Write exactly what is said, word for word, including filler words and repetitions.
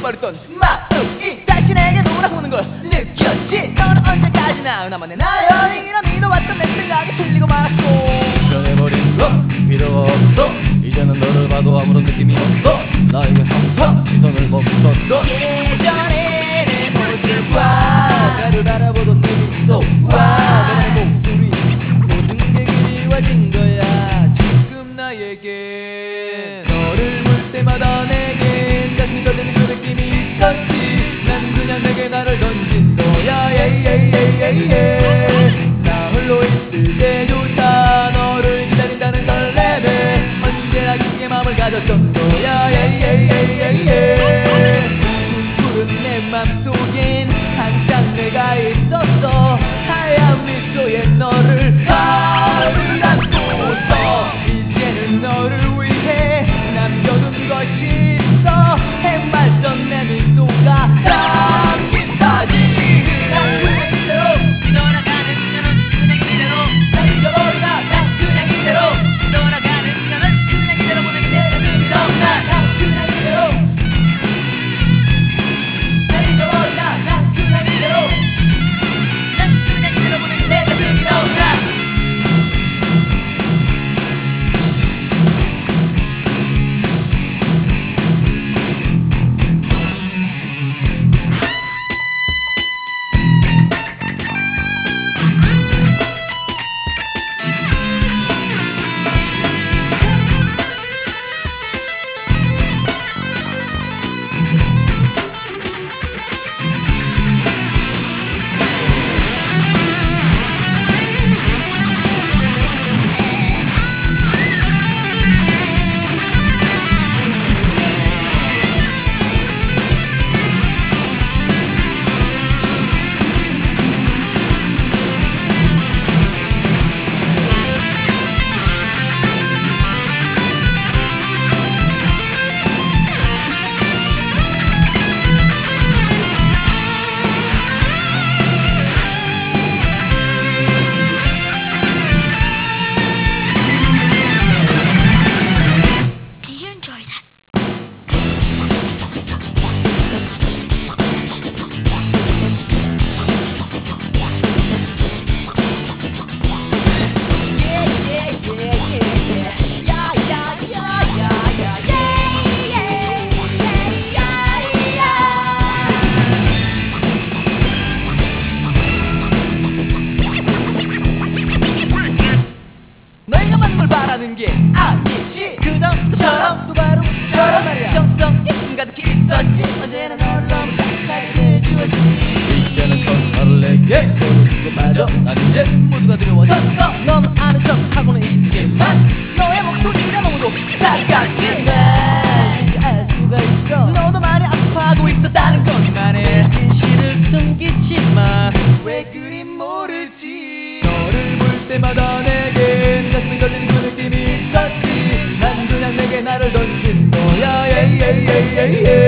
말했던 마음이 다시 내게 돌아오는 걸 느꼈지. 너는 언제까지나 나만의 나연이라 믿어왔던 내 생각이 틀리고 말았고 변해버린 건 필요가 없어. 이제는 너를 봐도 아무런 느낌이 없어. 나에게 항상 시선을 멈췄던 예전에 내 모습과 나를 바라보던 내 미소와 너의 목소리 모든 게 그리워진 거야. 지금 나에겐 너를 볼 때마다 내겐 가슴이 떨리는 그 느낌이 있었지. 난 그냥 내게 나를 던진 거야. 예예예예예. 나 홀로 있을 때조차 너를 기다린다는 설렘에 언제나 깊게 마음을 가졌던 거야. 예예예예예. 푸른 내 맘속엔 항상 내가 있었어. 하얀 미소에 너를 가을 안고서 이제는 너를 위해 남겨둔 것이 있어. 해맑던 내 미소가 담긴 사진. 난 그냥 이대로 뒤돌아가는 너는 그냥 이대로 날 잊어버리다. 난 그냥 이대로 뒤돌아가는 너는 그냥 이대로 보내게 내 가슴이 난 너무나 그냥 이대로 날 잊어버리다. 난 그냥 이대로 난 그냥 이대로 보내게 내 가슴이 너무나 Do you enjoy that? 너희가 맞는 걸 바라는 게 아니지. 그전처럼 또 바로 처럼 말이야. 정성 있음 가득히 있었지. 언제나 너를 너무 따뜻하게 대해주었지. 이제는 전화를 내게 거는 것마저 난 이제 모두가 두려워졌어. 너는 아는 척 하고는 있지만 너의 목소리가 너무도 차갑지. 난 이제 알 수가 있어. 너도 많이 아파하고 있었다는 것만의 진실을 숨기지 마. 왜 그리 모르지. 너를 볼 때마다 내겐 가슴이 떨리는 그 느낌이 있었지. 난 그냥 내게 나를 던진 거야. 예예예예예.